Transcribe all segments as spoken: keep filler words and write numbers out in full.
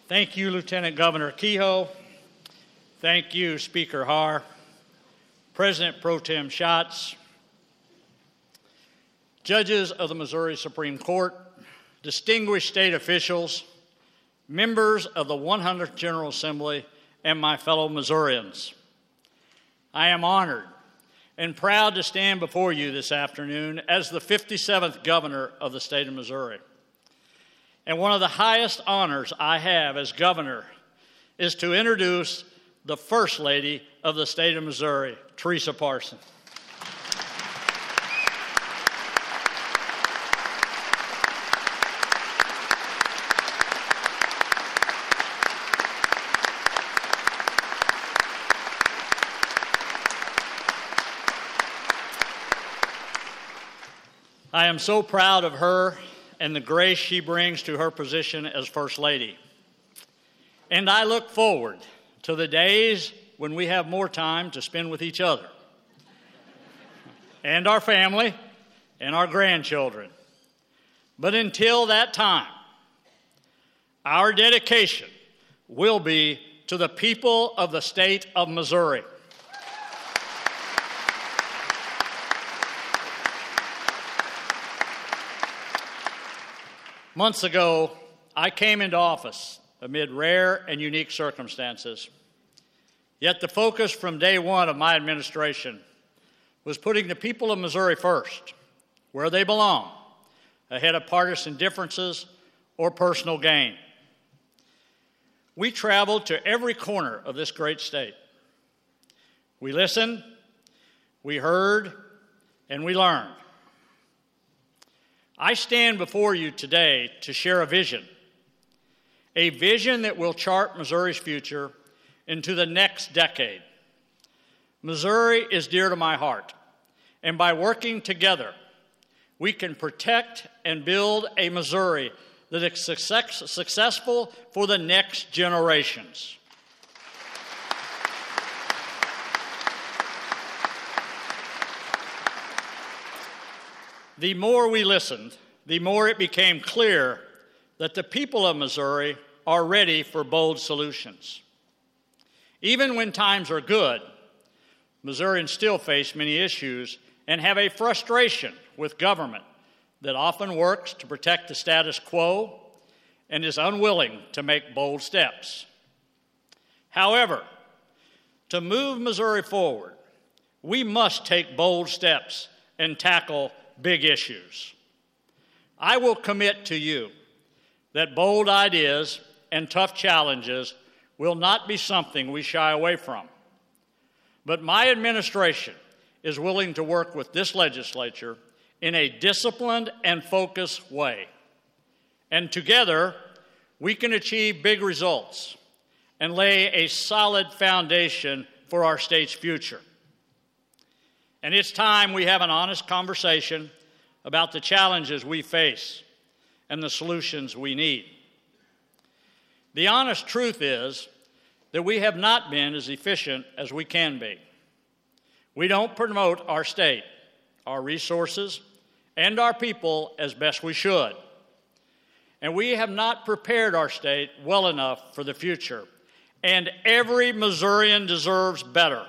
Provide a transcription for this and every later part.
Thank you, Lieutenant Governor Kehoe. Thank you, Speaker Har, President Pro Tem Schatz, judges of the Missouri Supreme Court, distinguished state officials, members of the one hundredth General Assembly, and my fellow Missourians. I am honored and proud to stand before you this afternoon as the fifty-seventh governor of the state of Missouri. And one of the highest honors I have as governor is to introduce the First Lady of the state of Missouri, Teresa Parson. I am so proud of her and the grace she brings to her position as First Lady. And I look forward to the days when we have more time to spend with each other and our family and our grandchildren. But until that time, our dedication will be to the people of the state of Missouri. Months ago, I came into office amid rare and unique circumstances. Yet the focus from day one of my administration was putting the people of Missouri first, where they belong, ahead of partisan differences or personal gain. We traveled to every corner of this great state. We listened, we heard, and we learned. I stand before you today to share a vision, a vision that will chart Missouri's future into the next decade. Missouri is dear to my heart, and by working together, we can protect and build a Missouri that is success, successful for the next generations. The more we listened, the more it became clear that the people of Missouri are ready for bold solutions. Even when times are good, Missourians still face many issues and have a frustration with government that often works to protect the status quo and is unwilling to make bold steps. However, to move Missouri forward, we must take bold steps and tackle big issues. I will commit to you that bold ideas and tough challenges will not be something we shy away from. But my administration is willing to work with this legislature in a disciplined and focused way. And together, we can achieve big results and lay a solid foundation for our state's future. And it's time we have an honest conversation about the challenges we face and the solutions we need. The honest truth is that we have not been as efficient as we can be. We don't promote our state, our resources, and our people as best we should. And we have not prepared our state well enough for the future. And every Missourian deserves better.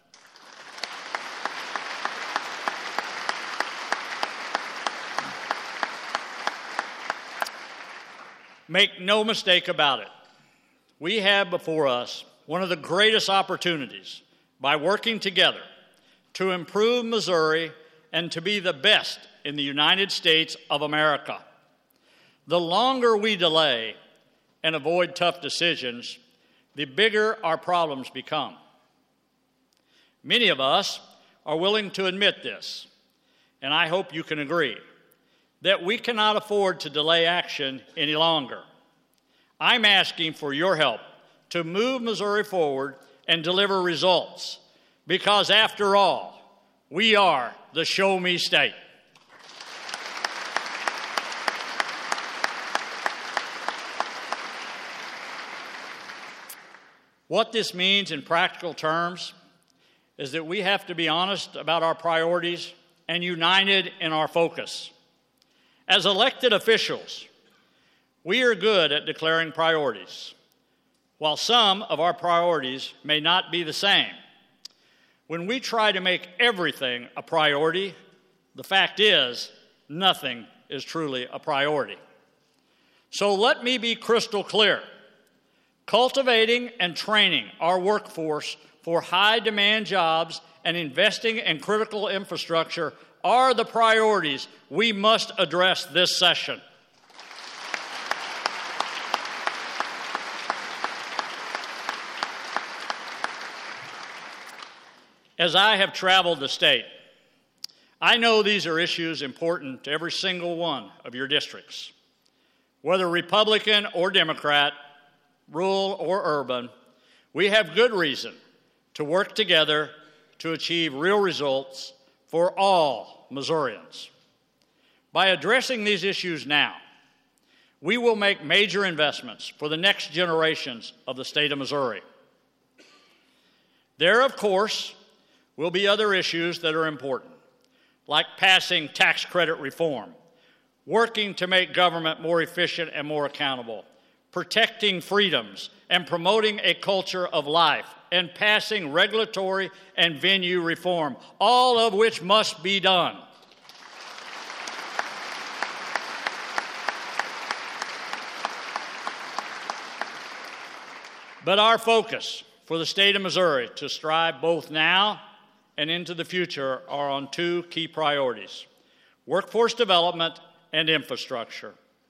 Make no mistake about it. We have before us one of the greatest opportunities by working together to improve Missouri and to be the best in the United States of America. The longer we delay and avoid tough decisions, the bigger our problems become. Many of us are willing to admit this, and I hope you can agree, that we cannot afford to delay action any longer. I'm asking for your help to move Missouri forward and deliver results, because after all, we are the Show Me State. What this means in practical terms is that we have to be honest about our priorities and united in our focus. As elected officials, we are good at declaring priorities, While some of our priorities may not be the same, when we try to make everything a priority, the fact is, nothing is truly a priority. So let me be crystal clear. Cultivating and training our workforce for high-demand jobs and investing in critical infrastructure are the priorities we must address this session. As I have traveled the state, I know these are issues important to every single one of your districts. Whether Republican or Democrat, rural or urban, we have good reason to work together to achieve real results for all Missourians. By addressing these issues now, we will make major investments for the next generations of the state of Missouri. There, of course, will be other issues that are important, like passing tax credit reform, working to make government more efficient and more accountable, protecting freedoms, and promoting a culture of life, and passing regulatory and venue reform, all of which must be done. But our focus for the state of Missouri to strive both now and into the future are on two key priorities: workforce development and infrastructure.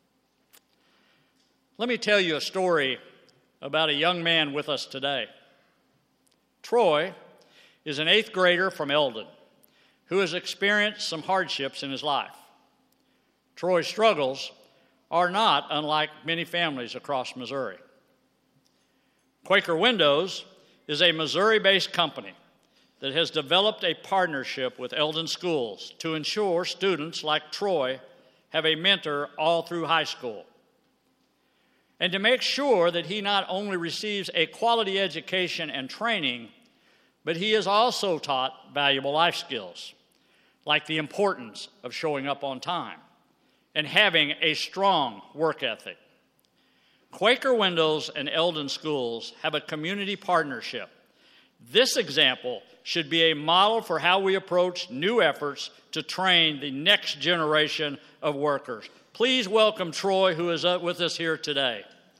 Let me tell you a story about a young man with us today. Troy is an eighth grader from Eldon who has experienced some hardships in his life. Troy's struggles are not unlike many families across Missouri. Quaker Windows is a Missouri-based company that has developed a partnership with Eldon schools to ensure students like Troy have a mentor all through high school, and to make sure that he not only receives a quality education and training, but he is also taught valuable life skills, like the importance of showing up on time and having a strong work ethic. Quaker Windows and Eldon schools have a community partnership. This example should be a model for how we approach new efforts to train the next generation of workers. Please welcome Troy, who is up with us here today.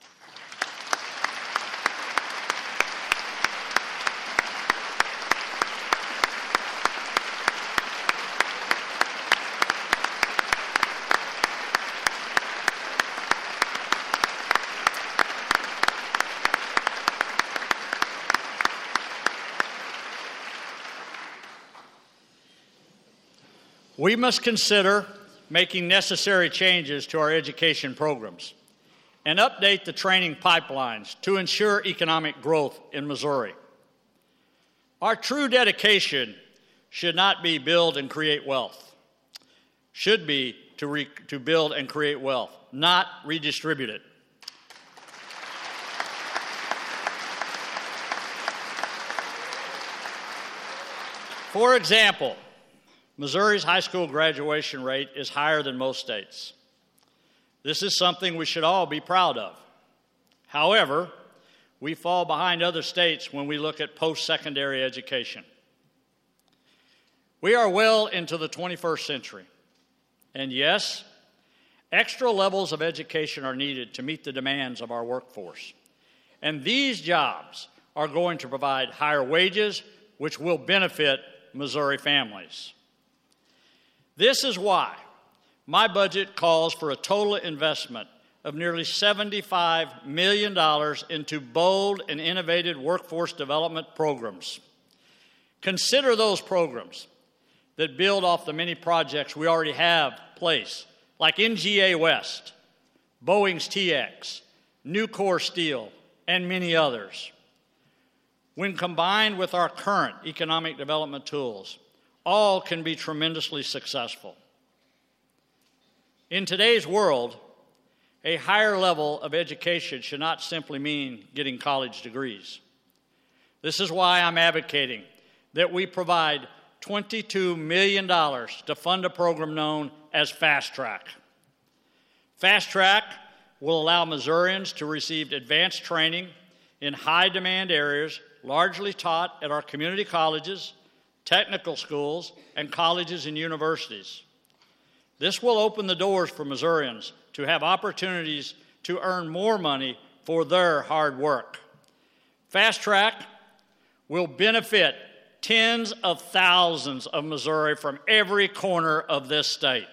We must consider making necessary changes to our education programs and update the training pipelines to ensure economic growth in Missouri. Our true dedication should not be build and create wealth, should be to, re- to build and create wealth, not redistribute it. For example, Missouri's high school graduation rate is higher than most states. This is something we should all be proud of. However, we fall behind other states when we look at post-secondary education. We are well into the twenty-first century, and yes, extra levels of education are needed to meet the demands of our workforce. And these jobs are going to provide higher wages, which will benefit Missouri families. This is why my budget calls for a total investment of nearly seventy-five million dollars into bold and innovative workforce development programs. Consider those programs that build off the many projects we already have in place, like N G A West, Boeing's T X, Nucor Steel, and many others. When combined with our current economic development tools, all can be tremendously successful. In today's world, a higher level of education should not simply mean getting college degrees. This is why I'm advocating that we provide twenty-two million dollars to fund a program known as Fast Track. Fast Track will allow Missourians to receive advanced training in high-demand areas largely taught at our community colleges, technical schools, and colleges and universities. This will open the doors for Missourians to have opportunities to earn more money for their hard work. Fast Track will benefit tens of thousands of Missouri from every corner of this state.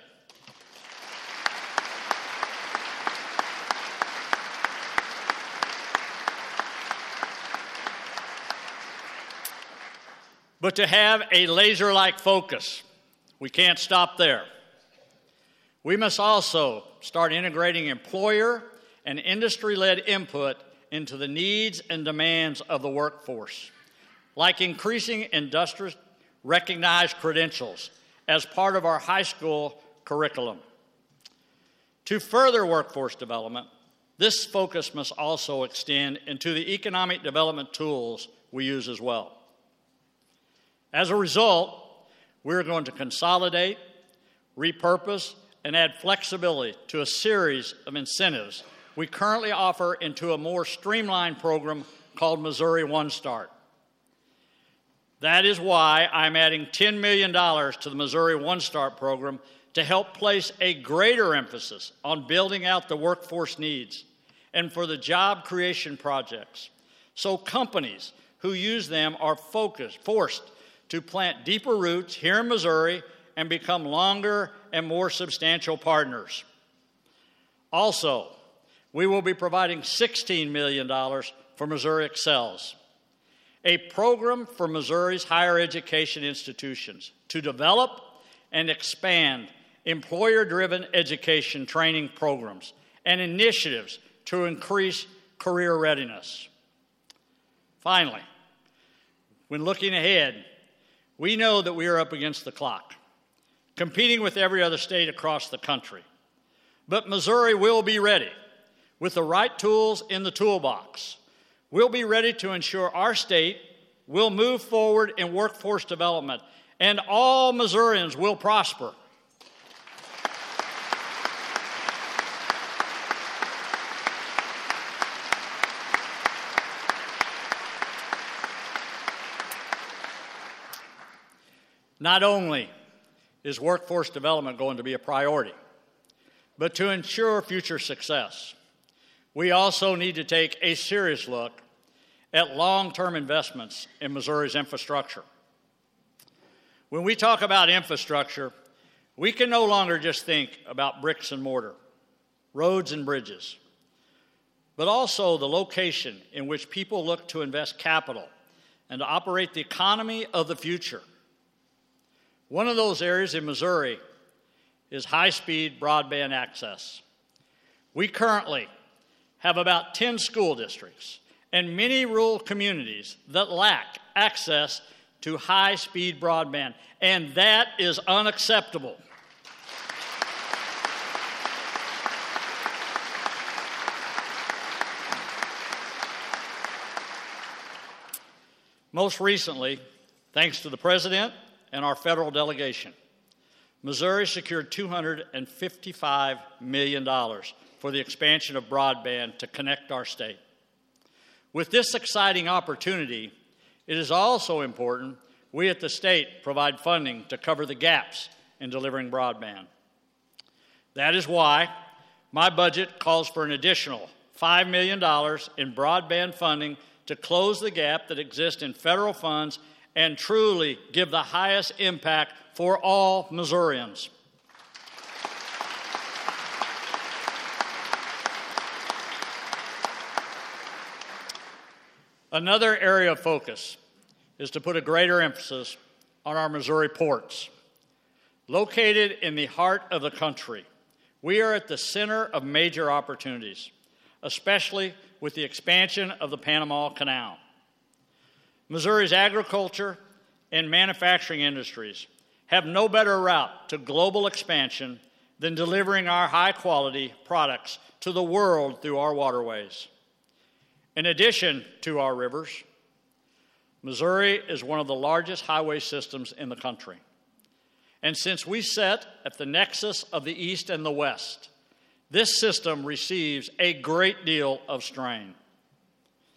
But to have a laser-like focus, we can't stop there. We must also start integrating employer and industry-led input into the needs and demands of the workforce, like increasing industry-recognized credentials as part of our high school curriculum. To further workforce development, this focus must also extend into the economic development tools we use as well. As a result, we're going to consolidate, repurpose, and add flexibility to a series of incentives we currently offer into a more streamlined program called Missouri One Start. That is why I'm adding ten million dollars to the Missouri One Start program to help place a greater emphasis on building out the workforce needs and for the job creation projects, so companies who use them are focused, forced to plant deeper roots here in Missouri and become longer and more substantial partners. Also, we will be providing sixteen million dollars for Missouri Excels, a program for Missouri's higher education institutions to develop and expand employer-driven education training programs and initiatives to increase career readiness. Finally, when looking ahead, we know that we are up against the clock, competing with every other state across the country. But Missouri will be ready with the right tools in the toolbox. We'll be ready to ensure our state will move forward in workforce development and all Missourians will prosper. Not only is workforce development going to be a priority, but to ensure future success, we also need to take a serious look at long-term investments in Missouri's infrastructure. When we talk about infrastructure, we can no longer just think about bricks and mortar, roads and bridges, but also the location in which people look to invest capital and to operate the economy of the future. One of those areas in Missouri is high-speed broadband access. We currently have about ten school districts and many rural communities that lack access to high-speed broadband, and that is unacceptable. Most recently, thanks to the President and our federal delegation, Missouri secured two hundred fifty-five million dollars for the expansion of broadband to connect our state. With this exciting opportunity, it is also important we at the state provide funding to cover the gaps in delivering broadband. That is why my budget calls for an additional five million dollars in broadband funding to close the gap that exists in federal funds and truly give the highest impact for all Missourians. Another area of focus is to put a greater emphasis on our Missouri ports. Located in the heart of the country, we are at the center of major opportunities, especially with the expansion of the Panama Canal. Missouri's agriculture and manufacturing industries have no better route to global expansion than delivering our high-quality products to the world through our waterways. In addition to our rivers, Missouri is one of the largest highway systems in the country. And since we sit at the nexus of the East and the West, this system receives a great deal of strain.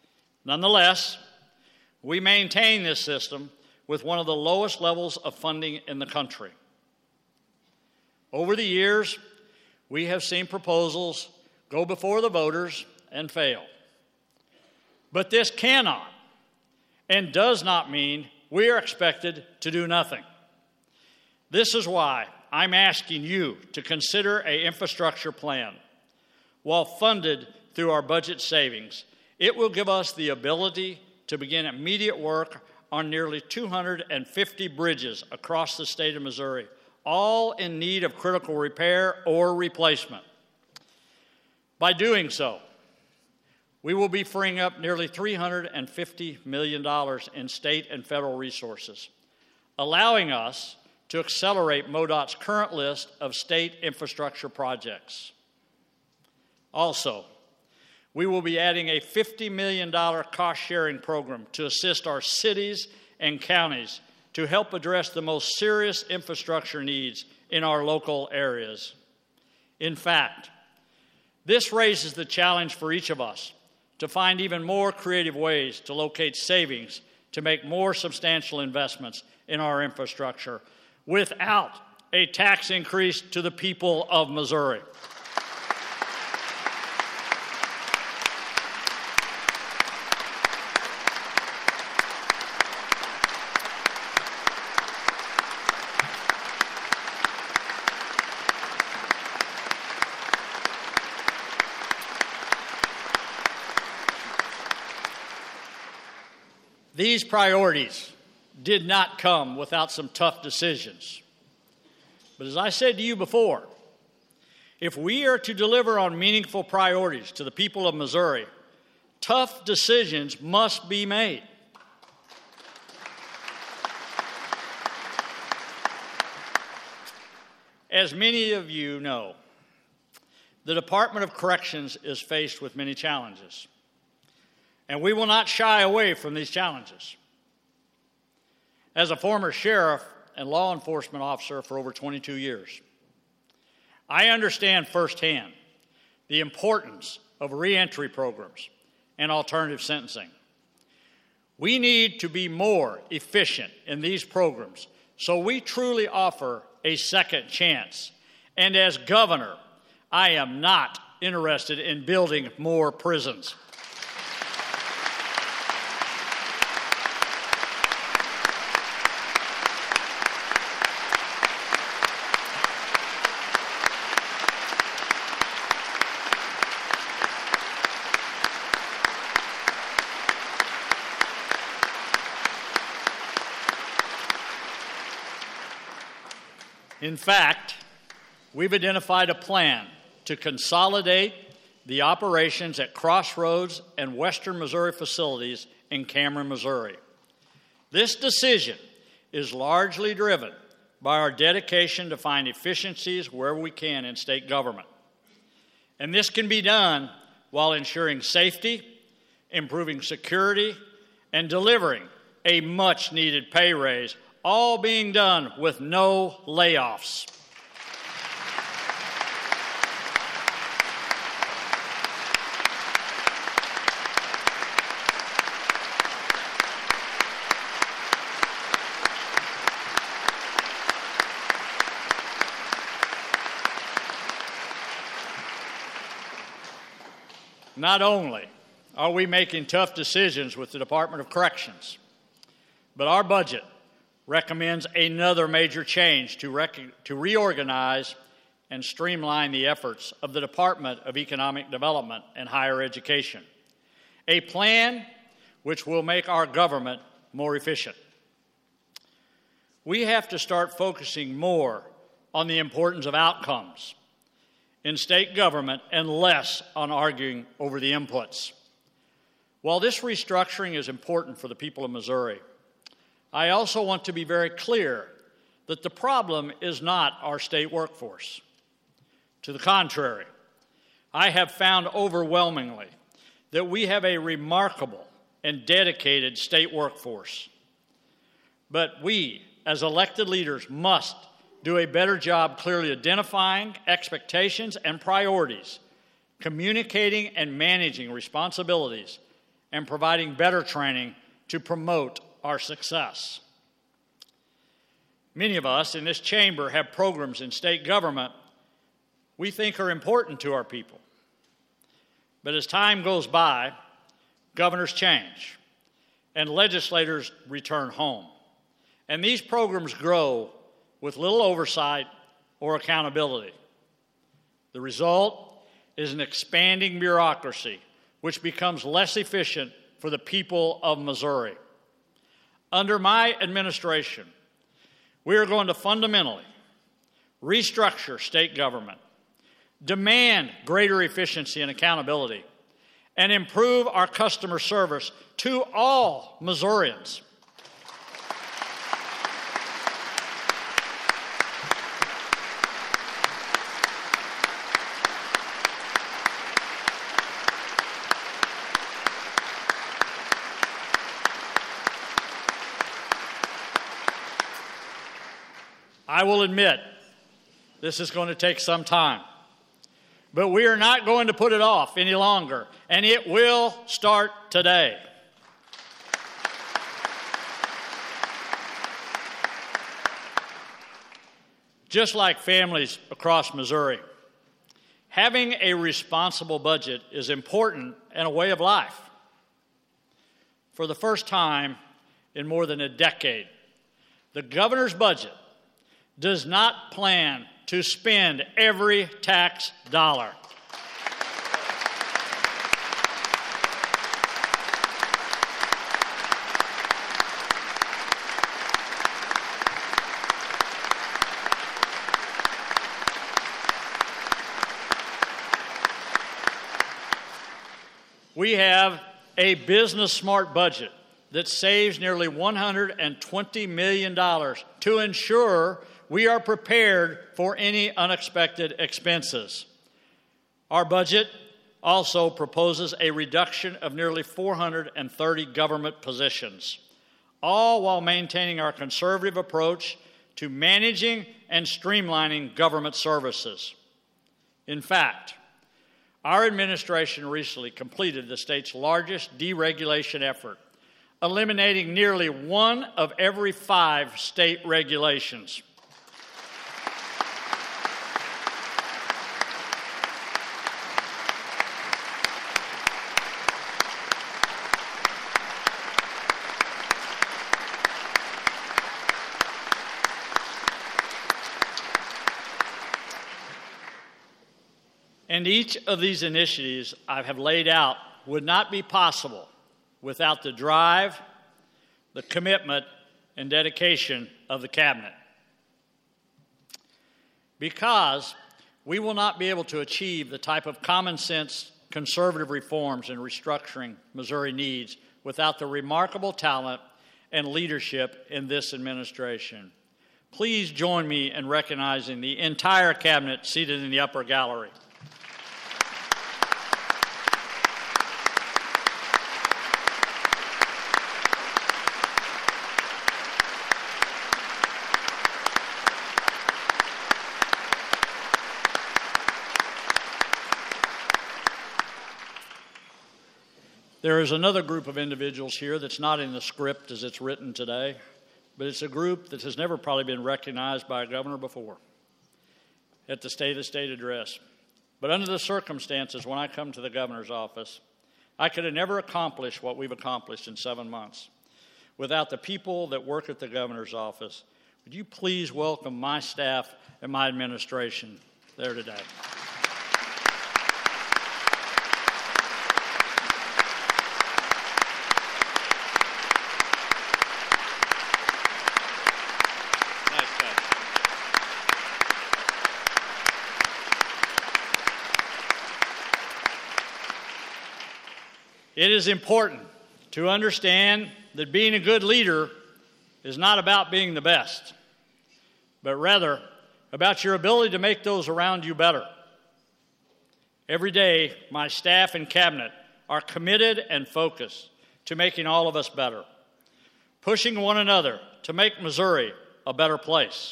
Nonetheless, we maintain this system with one of the lowest levels of funding in the country. Over the years, we have seen proposals go before the voters and fail. But this cannot and does not mean we are expected to do nothing. This is why I'm asking you to consider an infrastructure plan. While funded through our budget savings, it will give us the ability to begin immediate work on nearly two hundred fifty bridges across the state of Missouri, all in need of critical repair or replacement. By doing so, we will be freeing up nearly three hundred fifty million dollars in state and federal resources, allowing us to accelerate MoDOT's current list of state infrastructure projects. Also, we will be adding a fifty million dollars cost-sharing program to assist our cities and counties to help address the most serious infrastructure needs in our local areas. In fact, this raises the challenge for each of us to find even more creative ways to locate savings to make more substantial investments in our infrastructure without a tax increase to the people of Missouri. These priorities did not come without some tough decisions. But as I said to you before, if we are to deliver on meaningful priorities to the people of Missouri, tough decisions must be made. As many of you know, the Department of Corrections is faced with many challenges, and we will not shy away from these challenges. As a former sheriff and law enforcement officer for over twenty-two years, I understand firsthand the importance of reentry programs and alternative sentencing. We need to be more efficient in these programs so we truly offer a second chance. And as governor, I am not interested in building more prisons. In fact, we've identified a plan to consolidate the operations at Crossroads and Western Missouri facilities in Cameron, Missouri. This decision is largely driven by our dedication to find efficiencies wherever we can in state government. And this can be done while ensuring safety, improving security, and delivering a much-needed pay raise, all being done with no layoffs. Not only are we making tough decisions with the Department of Corrections, but our budget recommends another major change to, rec- to reorganize and streamline the efforts of the Department of Economic Development and Higher Education, a plan which will make our government more efficient. We have to start focusing more on the importance of outcomes in state government and less on arguing over the inputs. While this restructuring is important for the people of Missouri, I also want to be very clear that the problem is not our state workforce. To the contrary, I have found overwhelmingly that we have a remarkable and dedicated state workforce. But we, as elected leaders, must do a better job clearly identifying expectations and priorities, communicating and managing responsibilities, and providing better training to promote our success. Many of us in this chamber have programs in state government we think are important to our people. But as time goes by, governors change and legislators return home. And these programs grow with little oversight or accountability. The result is an expanding bureaucracy which becomes less efficient for the people of Missouri. Under my administration, we are going to fundamentally restructure state government, demand greater efficiency and accountability, and improve our customer service to all Missourians. I will admit this is going to take some time, but we are not going to put it off any longer, and it will start today. Just like families across Missouri, having a responsible budget is important and a way of life. For the first time in more than a decade, the governor's budget does not plan to spend every tax dollar. We have a business-smart budget that saves nearly one hundred twenty million dollars to ensure we are prepared for any unexpected expenses. Our budget also proposes a reduction of nearly four hundred thirty government positions, all while maintaining our conservative approach to managing and streamlining government services. In fact, our administration recently completed the state's largest deregulation effort, eliminating nearly one of every five state regulations. And each of these initiatives I have laid out would not be possible without the drive, the commitment, and dedication of the Cabinet. Because we will not be able to achieve the type of common sense conservative reforms and restructuring Missouri needs without the remarkable talent and leadership in this administration. Please join me in recognizing the entire Cabinet seated in the upper gallery. There is another group of individuals here that's not in the script as it's written today, but it's a group that has never probably been recognized by a governor before at the State of the State address. But under the circumstances, when I come to the governor's office, I could have never accomplished what we've accomplished in seven months without the people that work at the governor's office. Would you please welcome my staff and my administration there today? It is important to understand that being a good leader is not about being the best, but rather about your ability to make those around you better. Every day, my staff and cabinet are committed and focused to making all of us better, pushing one another to make Missouri a better place.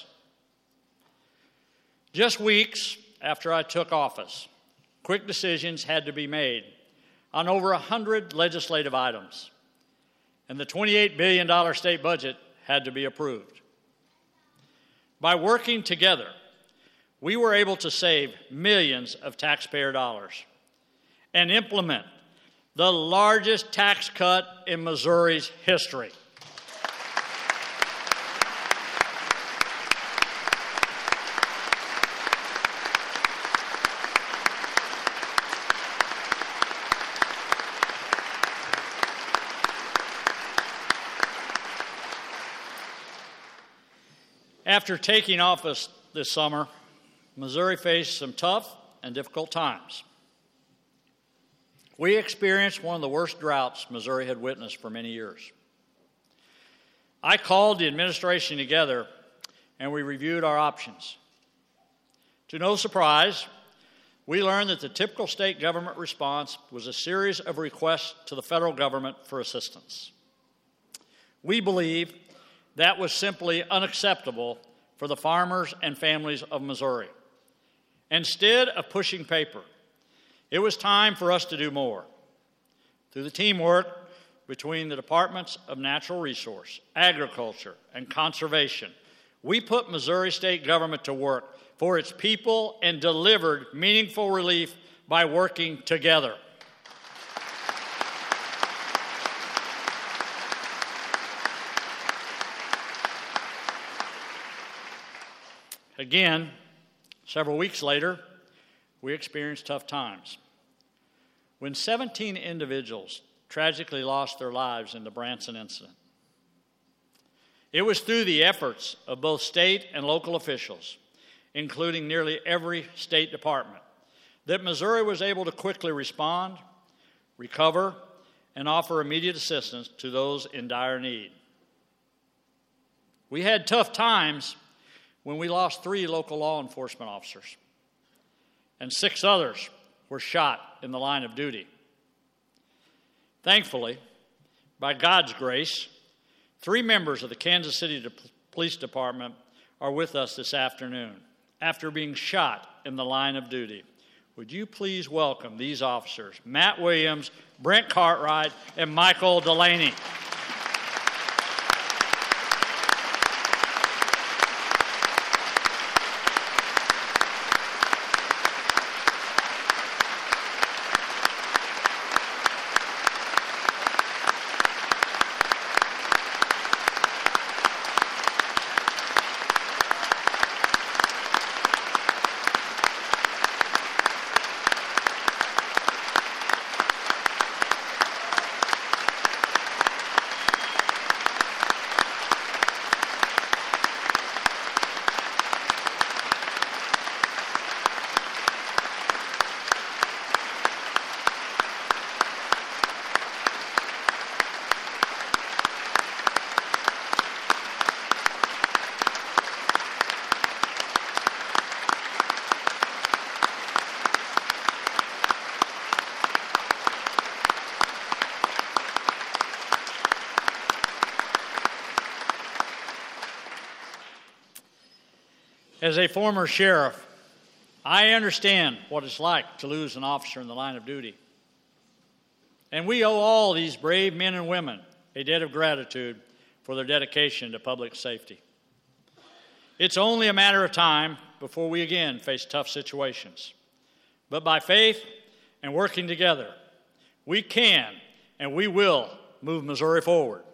Just weeks after I took office, quick decisions had to be made on over one hundred legislative items, and the twenty-eight billion dollars state budget had to be approved. By working together, we were able to save millions of taxpayer dollars and implement the largest tax cut in Missouri's history. After taking office this summer, Missouri faced some tough and difficult times. We experienced one of the worst droughts Missouri had witnessed for many years. I called the administration together and we reviewed our options. To no surprise, we learned that the typical state government response was a series of requests to the federal government for assistance. We believe that was simply unacceptable for the farmers and families of Missouri. Instead of pushing paper, it was time for us to do more. Through the teamwork between the Departments of Natural Resource, Agriculture, and Conservation, we put Missouri state government to work for its people and delivered meaningful relief by working together. Again, several weeks later, we experienced tough times. When seventeen individuals tragically lost their lives in the Branson incident, it was through the efforts of both state and local officials, including nearly every state department, that Missouri was able to quickly respond, recover, and offer immediate assistance to those in dire need. We had tough times when we lost three local law enforcement officers, and six others were shot in the line of duty. Thankfully, by God's grace, three members of the Kansas City De- Police Department are with us this afternoon after being shot in the line of duty. Would you please welcome these officers, Matt Williams, Brent Cartwright, and Michael Delaney. As a former sheriff, I understand what it's like to lose an officer in the line of duty. And we owe all these brave men and women a debt of gratitude for their dedication to public safety. It's only a matter of time before we again face tough situations. But by faith and working together, we can and we will move Missouri forward.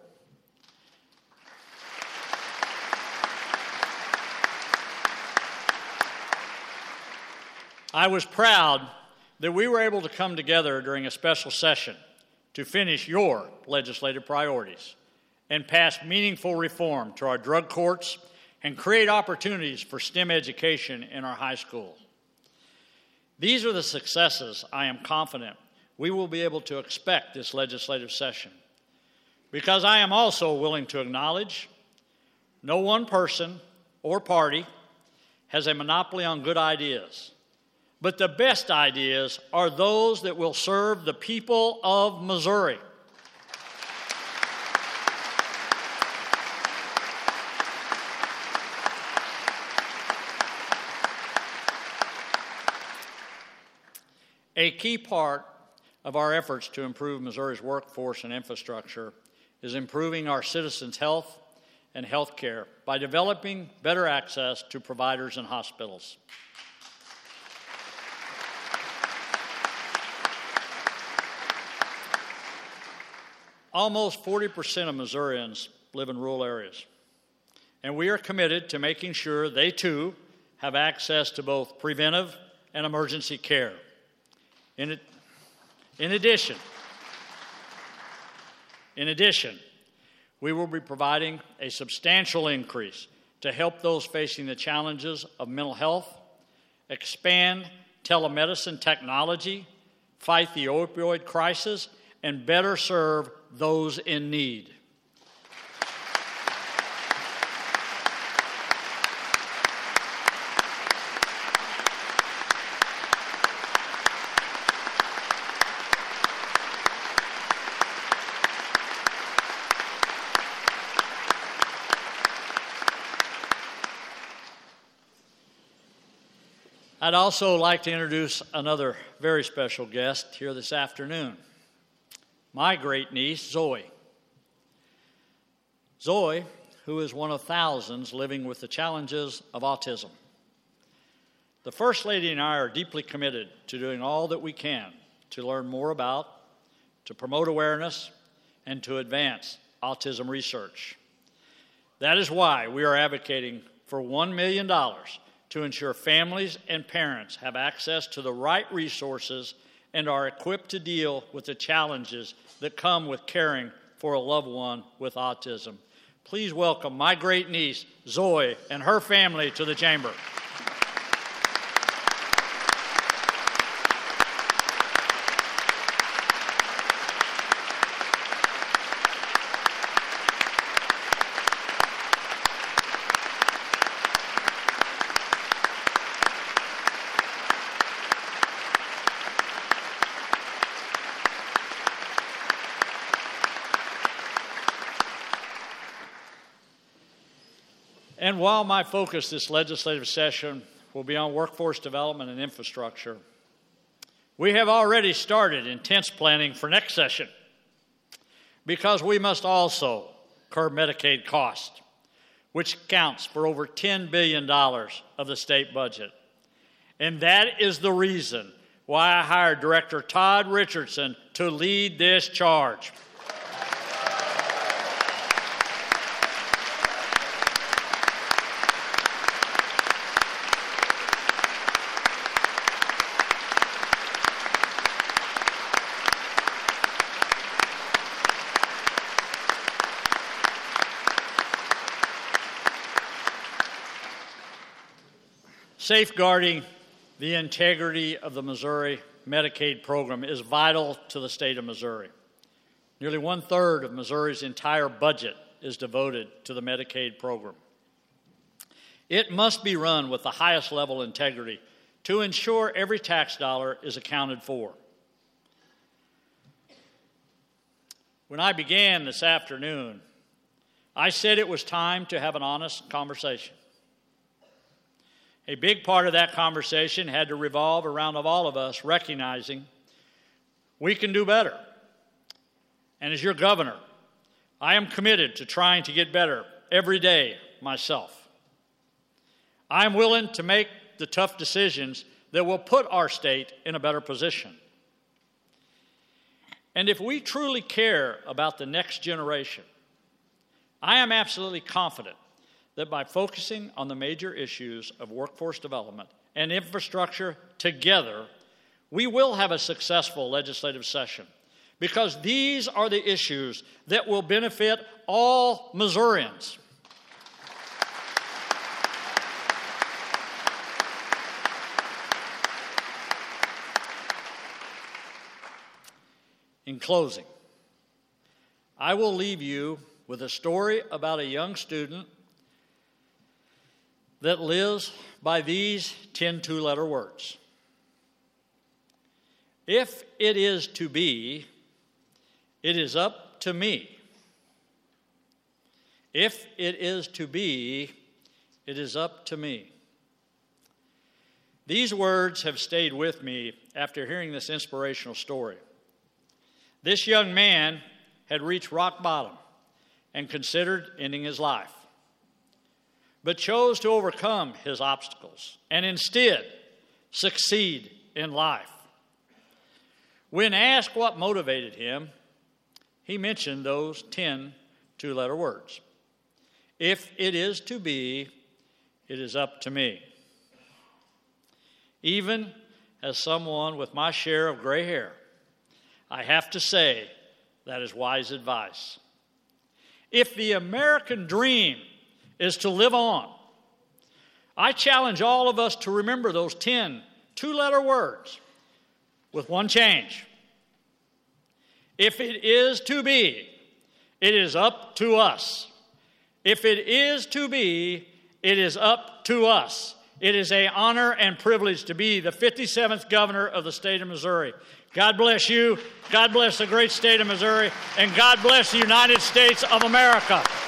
I was proud that we were able to come together during a special session to finish your legislative priorities and pass meaningful reform to our drug courts and create opportunities for STEM education in our high school. These are the successes I am confident we will be able to expect this legislative session, because I am also willing to acknowledge no one person or party has a monopoly on good ideas. But the best ideas are those that will serve the people of Missouri. A key part of our efforts to improve Missouri's workforce and infrastructure is improving our citizens' health and health care by developing better access to providers and hospitals. Almost forty percent of Missourians live in rural areas, and we are committed to making sure they too have access to both preventive and emergency care. In, in addition, in addition, we will be providing a substantial increase to help those facing the challenges of mental health, expand telemedicine technology, fight the opioid crisis, and better serve those in need. I'd also like to introduce another very special guest here this afternoon, my great niece, Zoe. Zoe, who is one of thousands living with the challenges of autism. The First Lady and I are deeply committed to doing all that we can to learn more about, to promote awareness, and to advance autism research. That is why we are advocating for one million dollars to ensure families and parents have access to the right resources and are equipped to deal with the challenges that come with caring for a loved one with autism. Please welcome my great niece, Zoe, and her family to the chamber. And while my focus this legislative session will be on workforce development and infrastructure, we have already started intense planning for next session because we must also curb Medicaid costs, which accounts for over ten billion dollars of the state budget. And that is the reason why I hired Director Todd Richardson to lead this charge. Safeguarding the integrity of the Missouri Medicaid program is vital to the state of Missouri. Nearly one-third of Missouri's entire budget is devoted to the Medicaid program. It must be run with the highest level of integrity to ensure every tax dollar is accounted for. When I began this afternoon, I said it was time to have an honest conversation. A big part of that conversation had to revolve around of all of us recognizing we can do better. And as your governor, I am committed to trying to get better every day myself. I am willing to make the tough decisions that will put our state in a better position. And if we truly care about the next generation, I am absolutely confident that by focusing on the major issues of workforce development and infrastructure together, we will have a successful legislative session because these are the issues that will benefit all Missourians. In closing, I will leave you with a story about a young student that lives by these ten two-letter words. If it is to be, it is up to me. If it is to be, it is up to me. These words have stayed with me after hearing this inspirational story. This young man had reached rock bottom and considered ending his life, but chose to overcome his obstacles and instead succeed in life. When asked what motivated him, he mentioned those ten two-letter words. If it is to be, it is up to me. Even as someone with my share of gray hair, I have to say that is wise advice. If the American dream is to live on, I challenge all of us to remember those ten two-letter words with one change. If it is to be, it is up to us. If it is to be, it is up to us. It is an honor and privilege to be the fifty-seventh governor of the state of Missouri. God bless you, God bless the great state of Missouri, and God bless the United States of America.